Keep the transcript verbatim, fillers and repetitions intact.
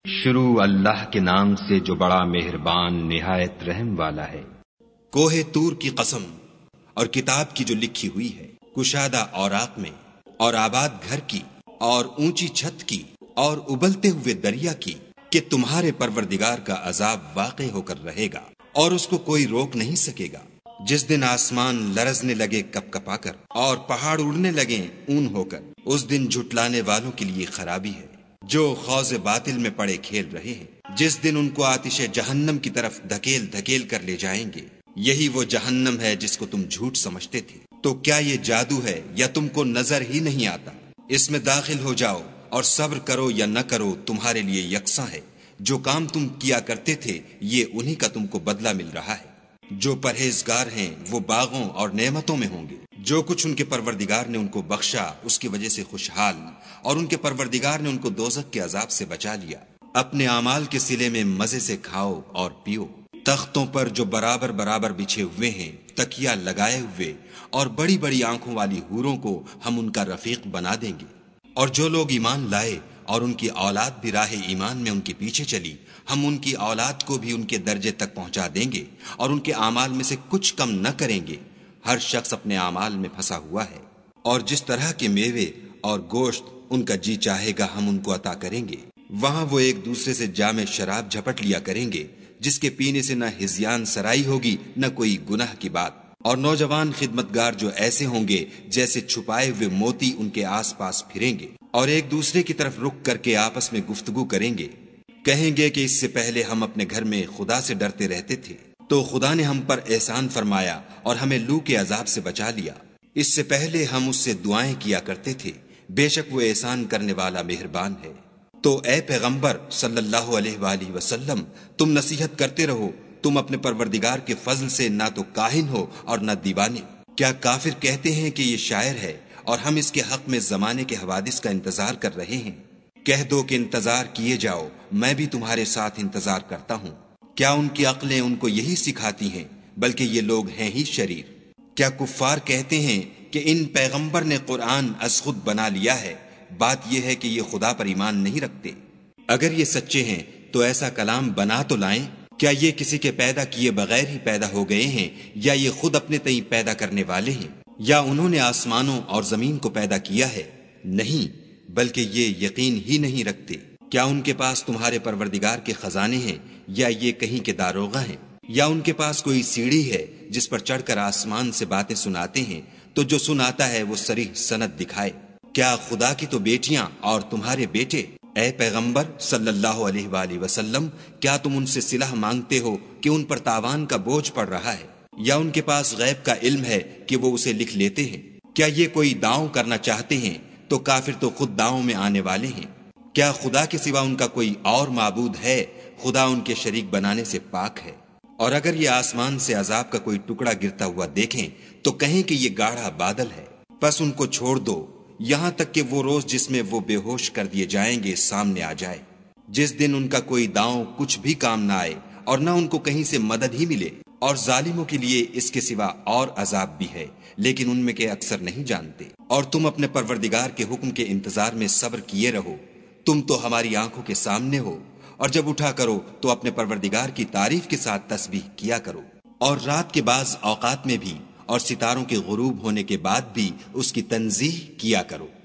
شروع اللہ کے نام سے جو بڑا مہربان نہایت رحم والا ہے۔ کوہ طور کی قسم اور کتاب کی جو لکھی ہوئی ہے، کشادہ اوراق میں، اور آباد گھر کی، اور اونچی چھت کی، اور ابلتے ہوئے دریا کی، کہ تمہارے پروردگار کا عذاب واقع ہو کر رہے گا اور اس کو کوئی روک نہیں سکے گا۔ جس دن آسمان لرزنے لگے کپ کپا کر اور پہاڑ اڑنے لگے اون ہو کر، اس دن جھٹلانے والوں کے لیے خرابی ہے جو خوض باطل میں پڑے کھیل رہے ہیں۔ جس دن ان کو آتش جہنم کی طرف دھکیل دھکیل کر لے جائیں گے، یہی وہ جہنم ہے جس کو تم جھوٹ سمجھتے تھے۔ تو کیا یہ جادو ہے یا تم کو نظر ہی نہیں آتا؟ اس میں داخل ہو جاؤ اور صبر کرو یا نہ کرو تمہارے لیے یکساں ہے۔ جو کام تم کیا کرتے تھے یہ انہی کا تم کو بدلہ مل رہا ہے۔ جو پرہیزگار ہیں وہ باغوں اور نعمتوں میں ہوں گے۔ جو کچھ ان کے پروردگار نے ان کو بخشا اس کی وجہ سے خوشحال، اور ان کے پروردگار نے ان کو دوزخ کے عذاب سے بچا لیا۔ اپنے اعمال کے صلے میں مزے سے کھاؤ اور پیو۔ تختوں پر جو برابر برابر بچھے ہوئے ہیں، تکیا لگائے ہوئے، اور بڑی بڑی آنکھوں والی حوروں کو ہم ان کا رفیق بنا دیں گے۔ اور جو لوگ ایمان لائے اور ان کی اولاد بھی راہ ایمان میں ان کے پیچھے چلی، ہم ان کی اولاد کو بھی ان کے درجے تک پہنچا دیں گے اور ان کے اعمال میں سے کچھ کم نہ کریں گے۔ ہر شخص اپنے اعمال میں پھنسا ہوا ہے، اور جس طرح کے میوے اور گوشت ان کا جی چاہے گا ہم ان کو عطا کریں گے۔ وہاں وہ ایک دوسرے سے جام شراب جھپٹ لیا کریں گے، جس کے پینے سے نہ ہذیان سرائی ہوگی نہ کوئی گناہ کی بات۔ اور نوجوان خدمتگار جو ایسے ہوں گے جیسے چھپائے ہوئے موتی ان کے آس پاس پھریں گے، اور ایک دوسرے کی طرف رک کر کے آپس میں گفتگو کریں گے، کہیں گے کہ اس سے پہلے ہم اپنے گھر میں خدا سے ڈرتے رہتے تھے، تو خدا نے ہم پر احسان فرمایا اور ہمیں لو کے عذاب سے بچا لیا۔ اس سے پہلے ہم اس سے دعائیں کیا کرتے تھے، بے شک وہ احسان کرنے والا مہربان ہے۔ تو اے پیغمبر صلی اللہ علیہ وآلہ وسلم، تم نصیحت کرتے رہو، تم اپنے پروردگار کے فضل سے نہ تو کاہن ہو اور نہ دیوانے۔ کیا کافر کہتے ہیں کہ یہ شاعر ہے اور ہم اس کے حق میں زمانے کے حوادث کا انتظار کر رہے ہیں؟ کہہ دو کہ انتظار کیے جاؤ، میں بھی تمہارے ساتھ انتظار کرتا ہوں۔ کیا ان کی عقلیں ان کو یہی سکھاتی ہیں؟ بلکہ یہ لوگ ہیں ہی شریر۔ کیا کفار کہتے ہیں کہ ان پیغمبر نے قرآن از خود بنا لیا ہے؟ بات یہ ہے کہ یہ خدا پر ایمان نہیں رکھتے۔ اگر یہ سچے ہیں تو ایسا کلام بنا تو لائیں۔ کیا یہ کسی کے پیدا کیے بغیر ہی پیدا ہو گئے ہیں، یا یہ خود اپنے تئیں پیدا کرنے والے ہیں، یا انہوں نے آسمانوں اور زمین کو پیدا کیا ہے؟ نہیں، بلکہ یہ یقین ہی نہیں رکھتے۔ کیا ان کے پاس تمہارے پروردگار کے خزانے ہیں، یا یہ کہیں کے داروغہ ہیں، یا ان کے پاس کوئی سیڑھی ہے جس پر چڑھ کر آسمان سے باتیں سناتے ہیں؟ تو جو سناتا ہے وہ صریح سند دکھائے۔ کیا خدا کی تو بیٹیاں اور تمہارے بیٹے؟ اے پیغمبر صلی اللہ علیہ وآلہ وسلم، کیا تم ان سے صلح مانگتے ہو کہ ان پر تاوان کا بوجھ پڑ رہا ہے، یا ان کے پاس غیب کا علم ہے کہ وہ اسے لکھ لیتے ہیں؟ کیا یہ کوئی داؤں کرنا چاہتے ہیں تو کافر تو خود داؤں میں آنے والے ہیں۔ کیا خدا کے سوا ان کا کوئی اور معبود ہے؟ خدا ان کے شریک بنانے سے پاک ہے۔ اور اگر یہ آسمان سے عذاب کا کوئی ٹکڑا گرتا ہوا دیکھیں تو کہیں کہ یہ گاڑھا بادل ہے، پس ان کو چھوڑ دو یہاں تک کہ وہ روز جس میں وہ بے ہوش کر دیے جائیں گے سامنے آ جائے، جس دن ان کا کوئی داؤں کچھ بھی کام نہ آئے اور نہ ان کو کہیں سے مدد ہی ملے۔ اور ظالموں کے لیے اس کے سوا اور عذاب بھی ہے، لیکن ان میں کے اکثر نہیں جانتے۔ اور تم اپنے پروردگار کے حکم کے انتظار میں صبر کیے رہو، تم تو ہماری آنکھوں کے سامنے ہو، اور جب اٹھا کرو تو اپنے پروردگار کی تعریف کے ساتھ تسبیح کیا کرو، اور رات کے بعض اوقات میں بھی، اور ستاروں کے غروب ہونے کے بعد بھی اس کی تنزیہ کیا کرو۔